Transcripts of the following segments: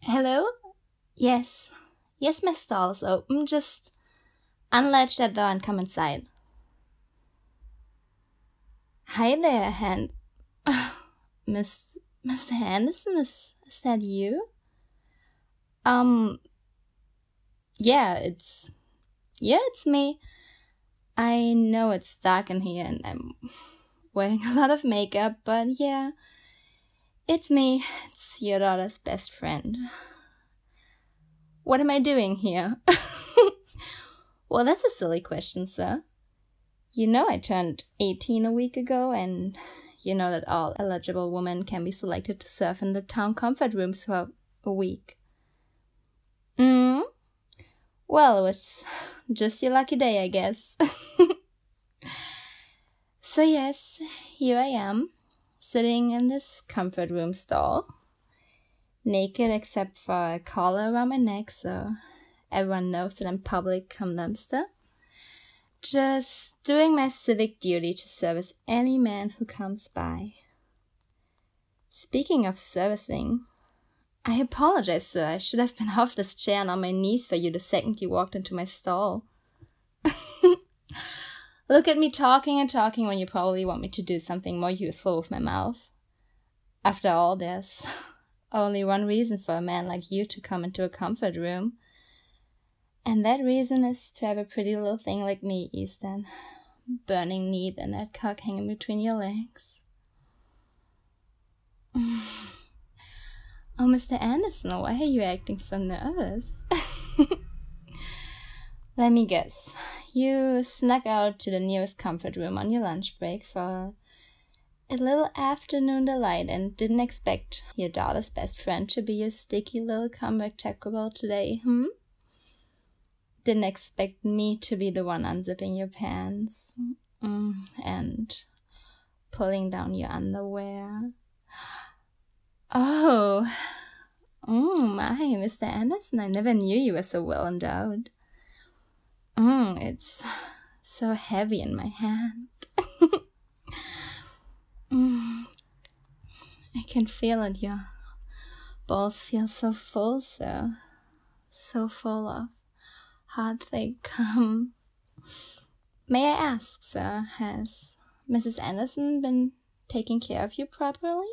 Hello? Yes. Yes, my stall is open. Just unlatch that door and come inside. Hi there, Miss Mr. Henderson, is that you? Um, yeah, it's me. I know it's dark in here and I'm wearing a lot of makeup, but yeah, it's me. It's your daughter's best friend. What am I doing here? Well, that's a silly question, sir. You know I turned 18 a week ago, and you know that all eligible women can be selected to serve in the town comfort rooms for a week. Well, it was just your lucky day, I guess. So yes, here I am, sitting in this comfort room stall, naked except for a collar around my neck, so everyone knows that I'm public cum dumpster. Just doing my civic duty to service any man who comes by. Speaking of servicing, I apologize, sir. I should have been off this chair and on my knees for you the second you walked into my stall. Look at me talking and talking when you probably want me to do something more useful with my mouth. After all, there's only one reason for a man like you to come into a comfort room. And that reason is to have a pretty little thing like me, Easton, burning neat and that cock hanging between your legs. Oh, Mr. Anderson, why are you acting so nervous? Let me guess. You snuck out to the nearest comfort room on your lunch break for a little afternoon delight and didn't expect your daughter's best friend to be your sticky little comeback Taco Bell today, Didn't expect me to be the one unzipping your pants and pulling down your underwear. Oh, my, Mr. Anderson, I never knew you were so well endowed. It's so heavy in my hand. I can feel it, your balls feel so full, sir. So full of hot, thick cum. May I ask, sir, has Mrs. Anderson been taking care of you properly?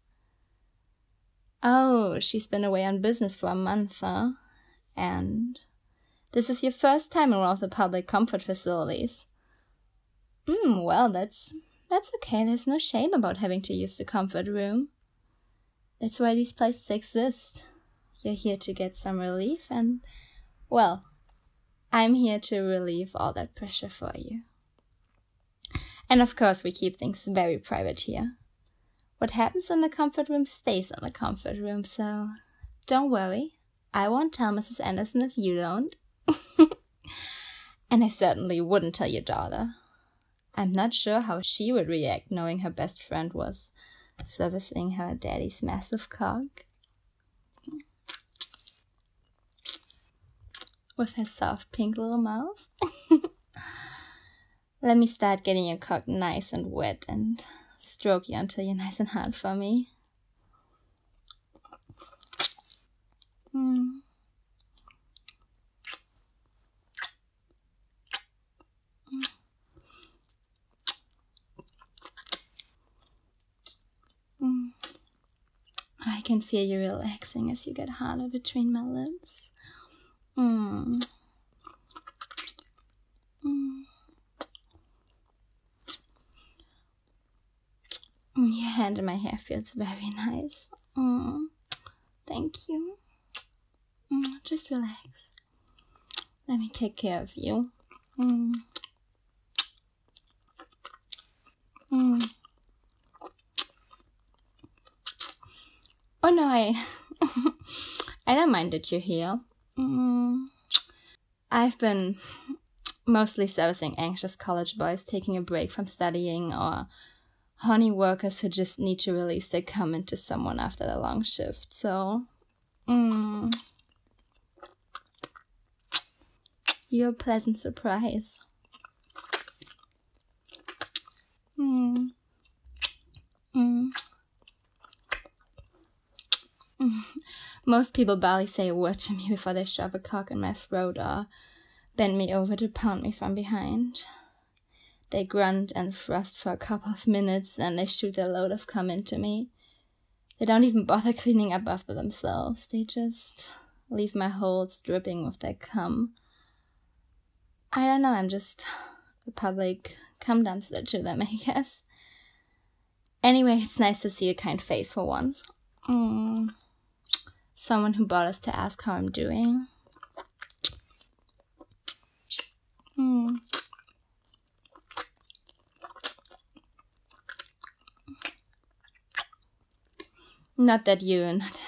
Oh, she's been away on business for a month, huh? And this is your first time around the public comfort facilities. Well, that's okay. There's no shame about having to use the comfort room. That's why these places exist. You're here to get some relief and, well, I'm here to relieve all that pressure for you. And of course, we keep things very private here. What happens in the comfort room stays in the comfort room, so don't worry. I won't tell Mrs. Anderson if you don't. And I certainly wouldn't tell your daughter. I'm not sure how she would react knowing her best friend was servicing her daddy's massive cock. With her soft pink little mouth. Let me start getting your cock nice and wet and stroke you until you're nice and hard for me. I can feel you relaxing as you get harder between my lips. Your hand in my hair feels very nice. Thank you. Just relax. Let me take care of you. Oh no, I don't mind that you're here. I've been mostly servicing anxious college boys taking a break from studying or honey workers who just need to release their cum into someone after the long shift. So, you're a pleasant surprise. Most people barely say a word to me before they shove a cock in my throat or bend me over to pound me from behind. They grunt and thrust for a couple of minutes, and they shoot their load of cum into me. They don't even bother cleaning up after themselves. They just leave my holes dripping with their cum. I don't know, I'm just a public cum dumpster to them, I guess. Anyway, it's nice to see a kind face for once. Someone who bothers to ask how I'm doing. Not that you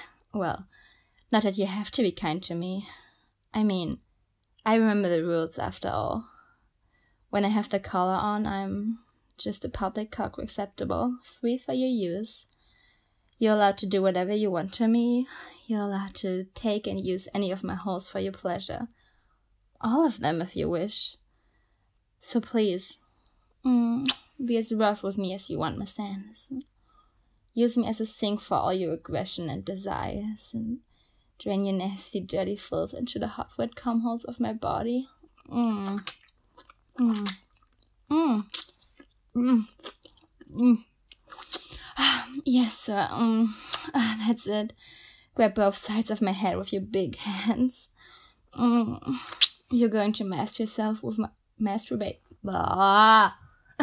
have to be kind to me. I mean, I remember the rules after all. When I have the collar on, I'm just a public cock acceptable, free for your use. You're allowed to do whatever you want to me. You're allowed to take and use any of my holes for your pleasure. All of them if you wish. So please, be as rough with me as you want, Miss Anderson. Use me as a sink for all your aggression and desires, and drain your nasty, dirty filth into the hot, wet cum holes of my body. Yes, sir. That's it. Grab both sides of my head with your big hands. You're going to master yourself with my masturbate. Blah.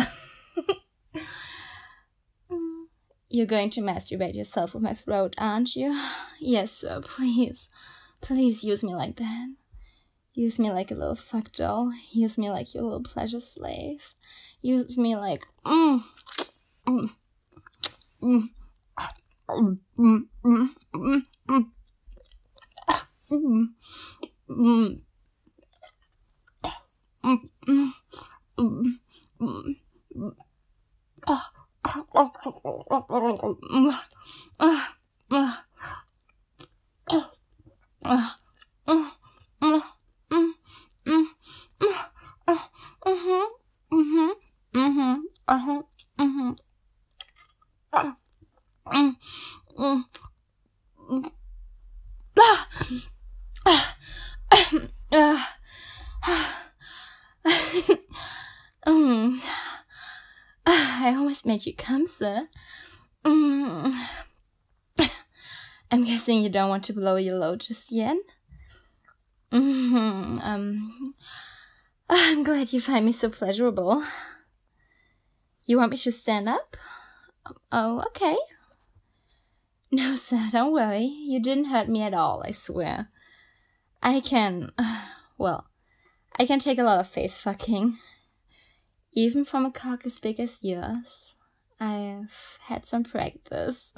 You're going to masturbate yourself with my throat, aren't you? Yes, sir, please. Please use me like that. Use me like a little fuck doll. Use me like your little pleasure slave. Use me like... I almost made you come, sir. I'm guessing you don't want to blow your load just yet? I'm glad you find me so pleasurable. You want me to stand up? Oh, okay. No, sir, don't worry. You didn't hurt me at all, I swear. I can take a lot of face fucking. Even from a cock as big as yours. I've had some practice.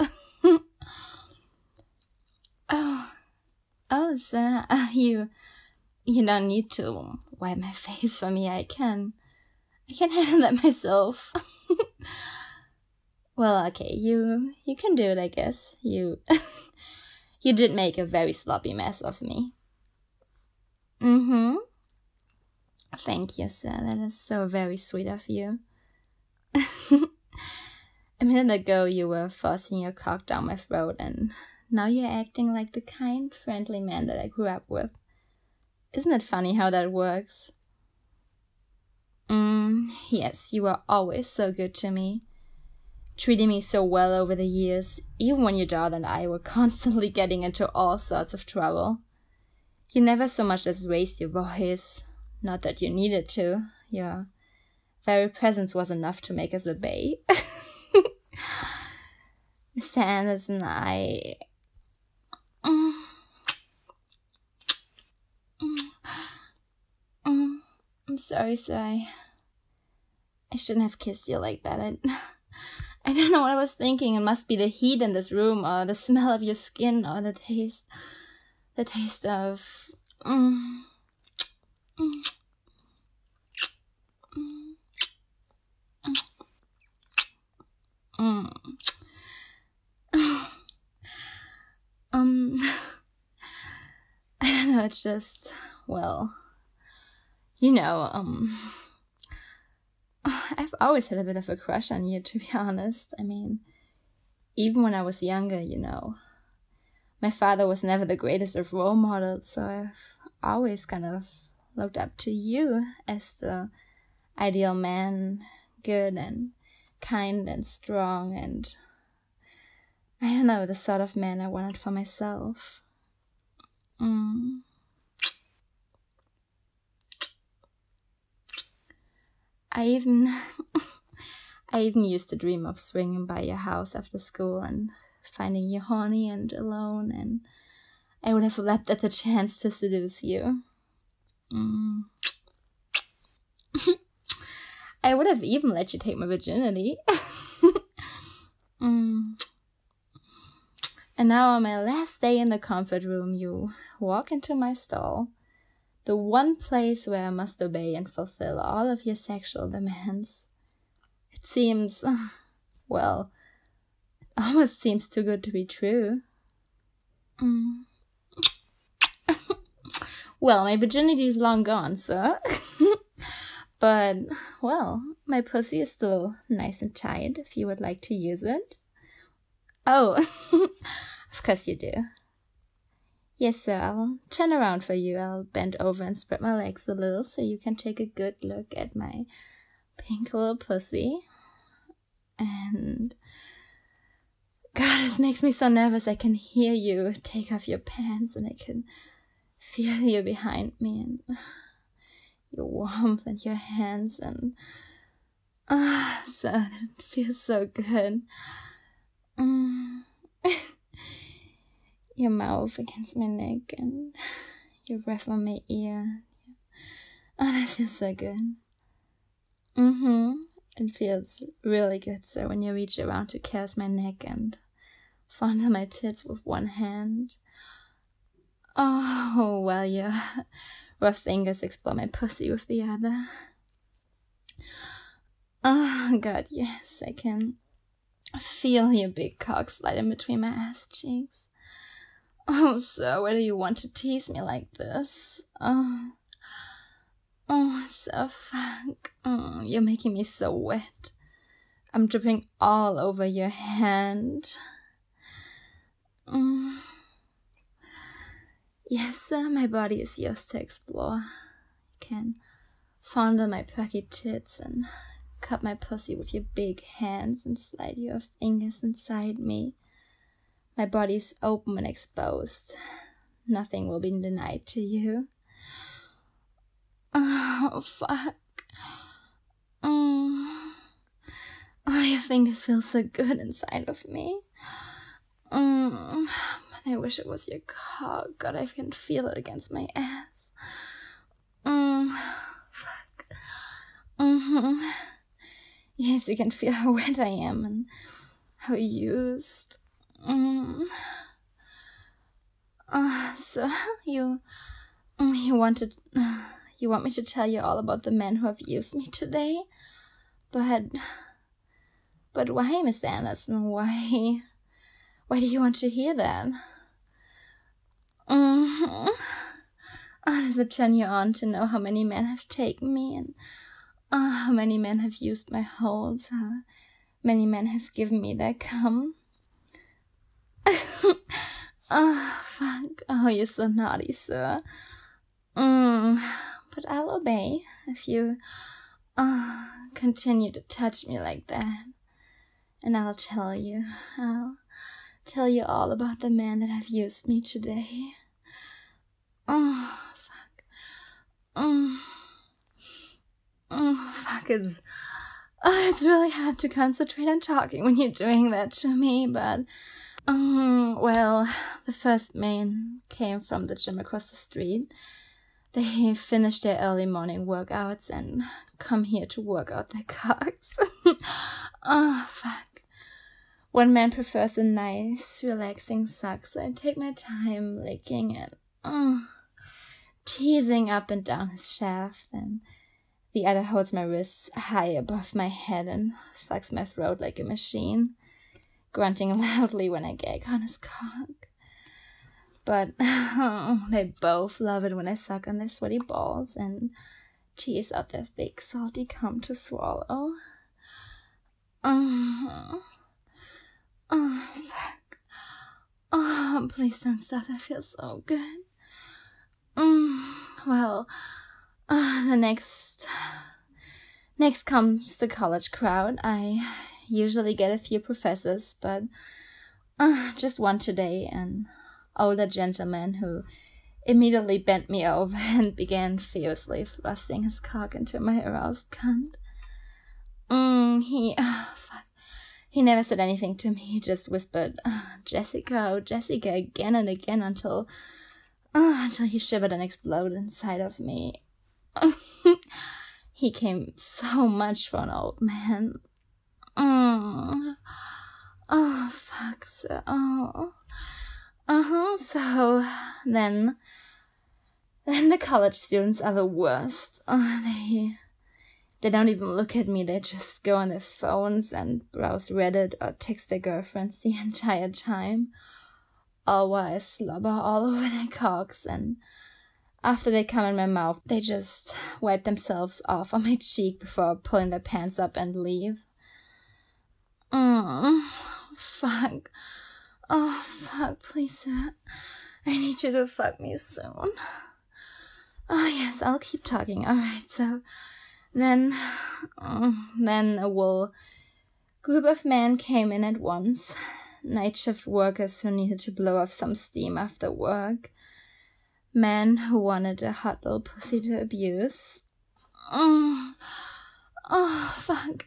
Oh, sir, you don't need to wipe my face for me. I can handle that myself. Well, okay, you can do it, I guess. You did make a very sloppy mess of me. Thank you, sir. That is so very sweet of you. A minute ago, you were forcing your cock down my throat, and now you're acting like the kind, friendly man that I grew up with. Isn't it funny how that works? Yes, you were always so good to me. Treating me so well over the years, even when your daughter and I were constantly getting into all sorts of trouble. You never so much as raised your voice. Not that you needed to. Your very presence was enough to make us obey. Mr. Anderson, I'm sorry, sir. I shouldn't have kissed you like that. I don't know what I was thinking. It must be the heat in this room, or the smell of your skin, or the taste of... I don't know, it's just, well, I've always had a bit of a crush on you, to be honest. I mean, even when I was younger, my father was never the greatest of role models, so I've always kind of looked up to you as the ideal man, good and kind and strong, and I don't know, the sort of man I wanted for myself. I even used to dream of swinging by your house after school and finding you horny and alone, and I would have leapt at the chance to seduce you. I would have even let you take my virginity. And now on my last day in the comfort room, you walk into my stall, the one place where I must obey and fulfill all of your sexual demands. It seems, well, it almost seems too good to be true. Well, my virginity is long gone, sir. But, well, my pussy is still nice and tight if you would like to use it. Oh, of course you do. Yes, sir, I'll turn around for you. I'll bend over and spread my legs a little so you can take a good look at my pink little pussy. And God, this makes me so nervous. I can hear you take off your pants and I can feel you behind me and your warmth and your hands and so it feels so good. Your mouth against my neck and your breath on my ear. Oh, that feels so good. It feels really good, sir, when you reach around to caress my neck and fondle my tits with one hand. Oh, while your rough fingers explore my pussy with the other. Oh, God, yes, I can feel your big cock slide in between my ass cheeks. Oh, sir, why do you want to tease me like this? Oh, so fuck. You're making me so wet. I'm dripping all over your hand. Yes, sir, my body is yours to explore. You can fondle my perky tits and cup my pussy with your big hands and slide your fingers inside me. My body's open and exposed. Nothing will be denied to you. Oh, fuck. Oh, your fingers feel so good inside of me. But I wish it was your cock. God, I can feel it against my ass. Fuck. Yes, you can feel how wet I am and how used. So you want me to tell you all about the men who have used me today? But why, Miss Anderson? Why do you want to hear that? Does it turn you on to know how many men have taken me and how many men have used my holds? How many men have given me their cum? Oh, fuck. Oh, you're so naughty, sir. But I'll obey if you continue to touch me like that. And I'll tell you all about the men that have used me today. Oh, fuck. Fuck, it's really hard to concentrate on talking when you're doing that to me, but well, the first man came from the gym across the street. They finished their early morning workouts and come here to work out their cocks. Oh, fuck. One man prefers a nice, relaxing suck, so I take my time licking it, teasing up and down his shaft, and the other holds my wrists high above my head and fucks my throat like a machine, grunting loudly when I gag on his cock. But they both love it when I suck on their sweaty balls and tease out their thick, salty cum to swallow. Oh, fuck. Oh, Oh, please don't stop. That feels so good. Well, the next comes the college crowd. I usually get a few professors, but just one today, an older gentleman who immediately bent me over and began fiercely thrusting his cock into my aroused cunt. He never said anything to me. He just whispered, Jessica, oh Jessica, again and again until he shivered and exploded inside of me. He came so much for an old man. Oh, fuck. So then the college students are the worst. They don't even look at me. They just go on their phones and browse Reddit or text their girlfriends the entire time. All while I slobber all over their cocks, and after they come in my mouth, they just wipe themselves off on my cheek before pulling their pants up and leave. Fuck. Oh, fuck, please, sir. I need you to fuck me soon. Oh, yes, I'll keep talking. Alright, so then a whole group of men came in at once. Night shift workers who needed to blow off some steam after work. Men who wanted a hot little pussy to abuse. Oh, fuck.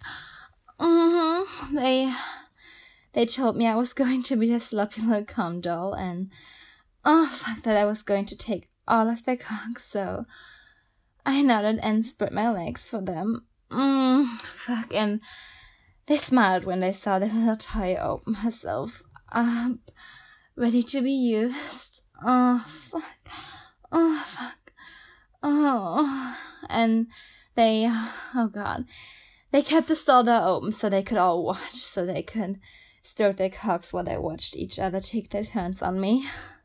They told me I was going to be a sloppy little cum doll, and that I was going to take all of their cocks, so I nodded and spread my legs for them. And they smiled when they saw the little toy open herself up, ready to be used. And they kept the stall door open so they could all watch, so they could stir their cocks while they watched each other take their turns on me.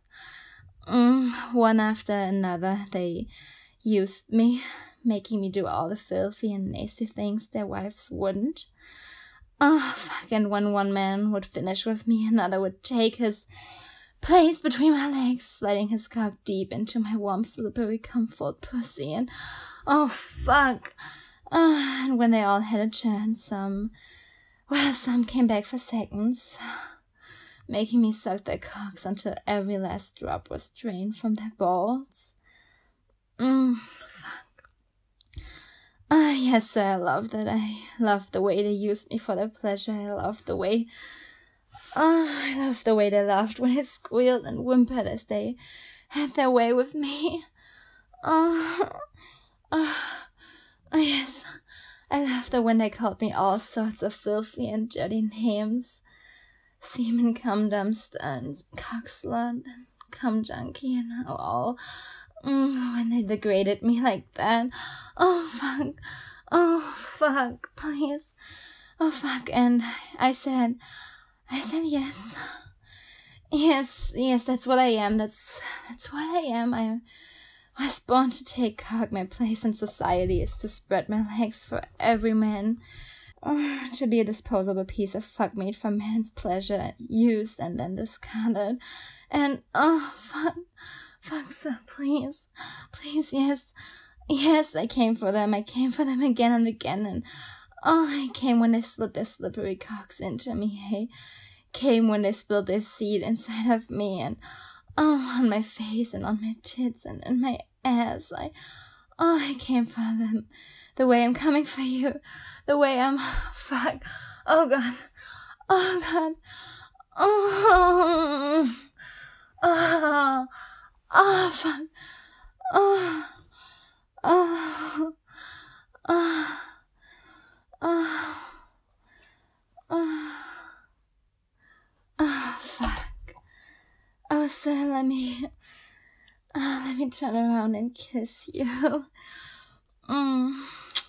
One after another, they used me, making me do all the filthy and nasty things their wives wouldn't. And when one man would finish with me, another would take his place between my legs, sliding his cock deep into my warm, slippery, comfort pussy, and and when they all had a turn, some came back for seconds, making me suck their cocks until every last drop was drained from their balls. Yes, sir, I loved it. I loved the way they used me for their pleasure. I loved the way they laughed when I squealed and whimpered as they had their way with me. Yes, I loved it when they called me all sorts of filthy and dirty names. Semen cum dumpster and cock slut and cum junkie and all. When they degraded me like that. Oh, fuck, please. Oh, fuck, and I said yes. Yes, that's what I am. That's what I am. I was born to take cock. My place in society is to spread my legs for every man. To be a disposable piece of fuck meat for man's pleasure, used and then discarded. And, fuck, sir, please, yes, I came for them again and again, and, I came when they slipped their slippery cocks into me, I came when they spilled their seed inside of me, and, on my face, and on my tits, and in my ass, I came for them, the way I'm coming for you, the way I'm, fuck, oh god, fuck, fuck. Oh, sir, let me turn around and kiss you. Oh,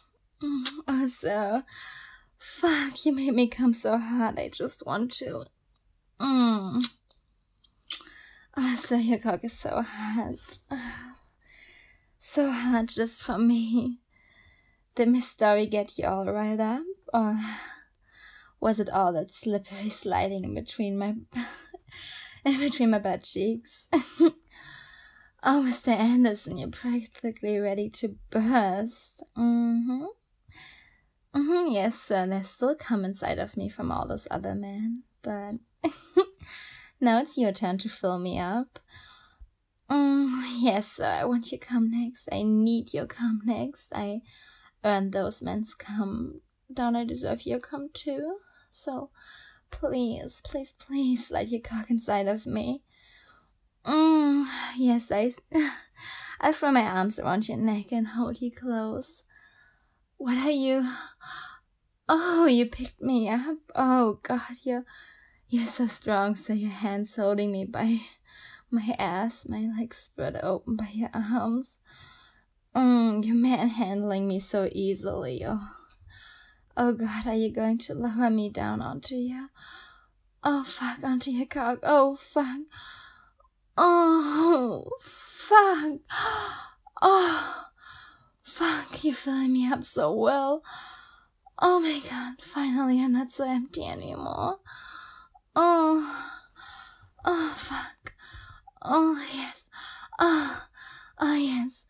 sir, fuck, you made me come so hard, I just want to. Oh, sir, your cock is so hot. So hard just for me. Did my story get you all riled up? Or was it all that slippery sliding in between my in between my butt cheeks. Oh, Mr. Anderson, you're practically ready to burst. Yes, sir, there's still cum inside of me from all those other men, but now it's your turn to fill me up. Yes, sir, I want your cum next. I need your cum next. I earned those men's cum. Don't I deserve your cum too? So, please, please, please slide your cock inside of me. Yes, I'll throw my arms around your neck and hold you close. What are you? Oh, you picked me up. Oh, God, you're so strong. So your hands holding me by my ass, my legs spread open by your arms. You're manhandling me so easily. Oh, God, are you going to lower me down onto your... Oh, fuck, onto your cock. Oh, fuck. Oh, fuck. Oh, fuck, you're filling me up so well. Oh my God, finally I'm not so empty anymore. Oh, fuck. Oh, yes. Oh, yes.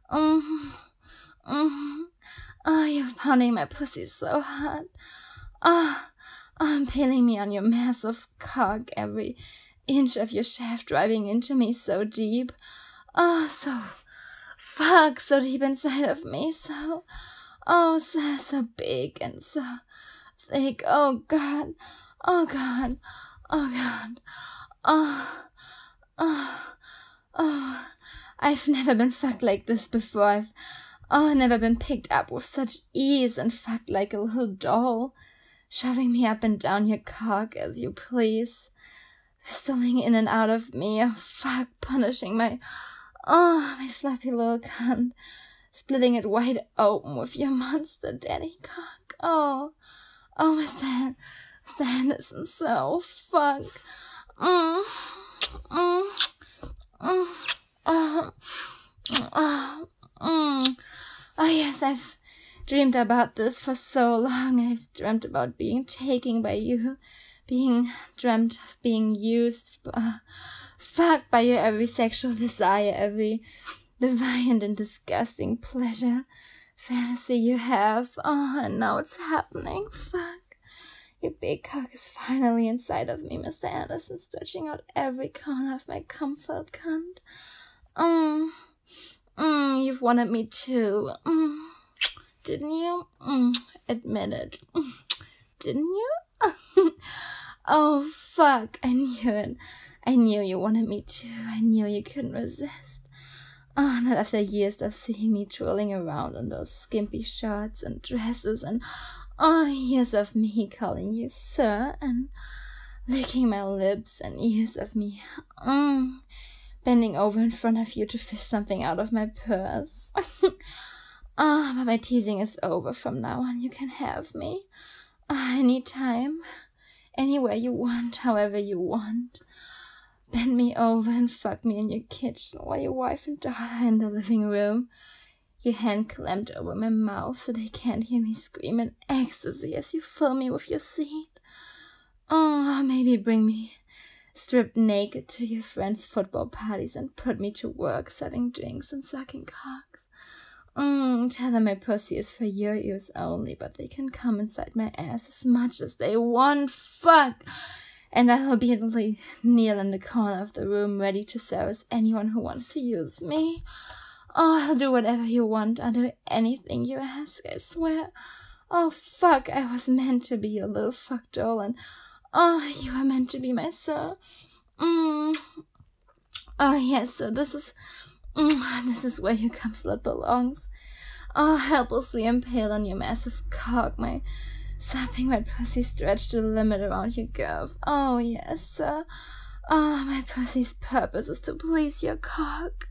Oh, you're pounding my pussy so hard. Impaling me on your massive cock, every inch of your shaft driving into me so deep. So deep inside of me, so big and so thick. Oh God. I've never been fucked like this before. I've never been picked up with such ease and fucked like a little doll, shoving me up and down your cock as you please, whistling in and out of me. Oh, fuck, punishing my sloppy little cunt, splitting it wide open with your monster daddy cock. Oh, Mr. Anderson, so fuck. Oh yes, I've dreamed about this for so long. I've dreamt about being taken by you, dreamt of being used, fucked by your every sexual desire, every deviant and disgusting pleasure fantasy you have. And now it's happening. Fuck. Your big cock is finally inside of me, Mr. Anderson, stretching out every corner of my comfort cunt. You've wanted me too. Didn't you? Admit it. Didn't you? Oh, fuck. I knew it. I knew you wanted me too. I knew you couldn't resist. Not after years of seeing me twirling around in those skimpy shorts and dresses, and years of me calling you sir and licking my lips, and years of me bending over in front of you to fish something out of my purse. But my teasing is over from now on. You can have me. Anytime, anywhere you want, however you want. Bend me over and fuck me in your kitchen while your wife and daughter are in the living room. Your hand clamped over my mouth so they can't hear me scream in ecstasy as you fill me with your seed. Maybe bring me stripped naked to your friends' football parties and put me to work serving drinks and sucking cocks. Tell them my pussy is for your use only, but they can come inside my ass as much as they want. Fuck! And I'll obediently kneel in the corner of the room, ready to service anyone who wants to use me. I'll do whatever you want. I'll do anything you ask, I swear. Fuck, I was meant to be your little fuck doll, and you were meant to be my sir. Yes, so this is where your cum slut belongs. Helplessly impaled on your massive cock, my sopping wet pussy stretched to the limit around your girth. Yes, sir. My pussy's purpose is to please your cock.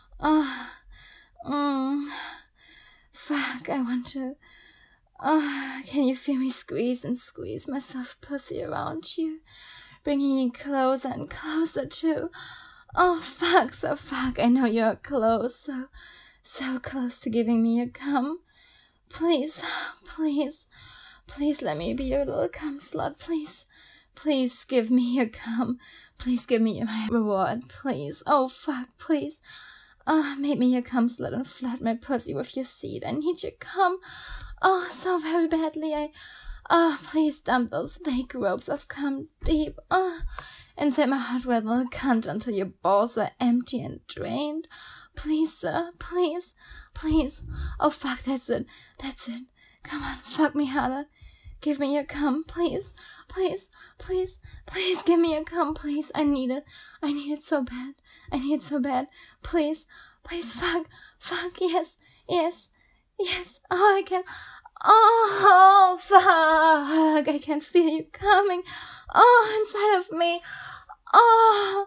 Fuck, I want to... can you feel me squeeze and squeeze my soft pussy around you, bringing you closer and closer to... fuck, so fuck, I know you're close, so close to giving me a cum. Please let me be your little cum slut, please Please give me your cum. Please give me my reward, please. Oh, fuck, please. Make me your cum slut and flood my pussy with your seed. I need your cum. Oh, so very badly. Please dump those fake ropes of cum deep. Inside my hot red little cunt until your balls are empty and drained. Please, sir, please, please. Oh, fuck, that's it. Come on, fuck me harder. Give me your cum, please, please, please, please give me your cum, please. I need it so bad. Please, please, fuck, yes. Oh, I can. Oh, fuck, I can feel you coming. Oh, inside of me. Oh.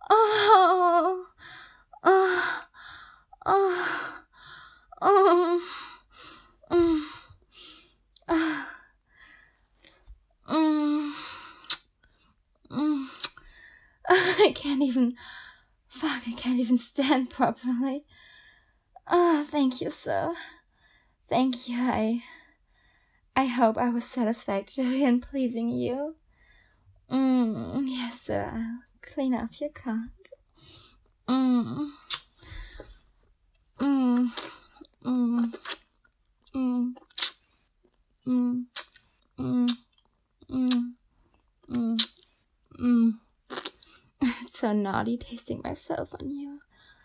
I can't even stand properly. Thank you, sir. Thank you. I hope I was satisfactory in pleasing you. Yes, sir. I'll clean up your cock. It's so naughty tasting myself on you.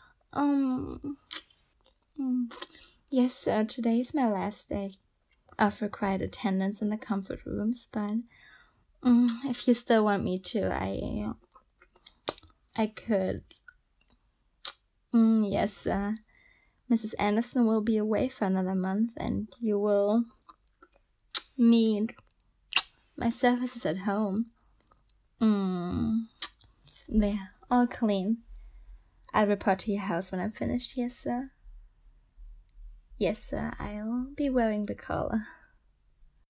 Yes, sir, today is my last day of required attendance in the comfort rooms, but if you still want me to, I could. Yes, sir. Mrs. Anderson will be away for another month, and you will need my services at home. There, all clean. I'll report to your house when I'm finished. Yes, sir. Yes, sir, I'll be wearing the collar.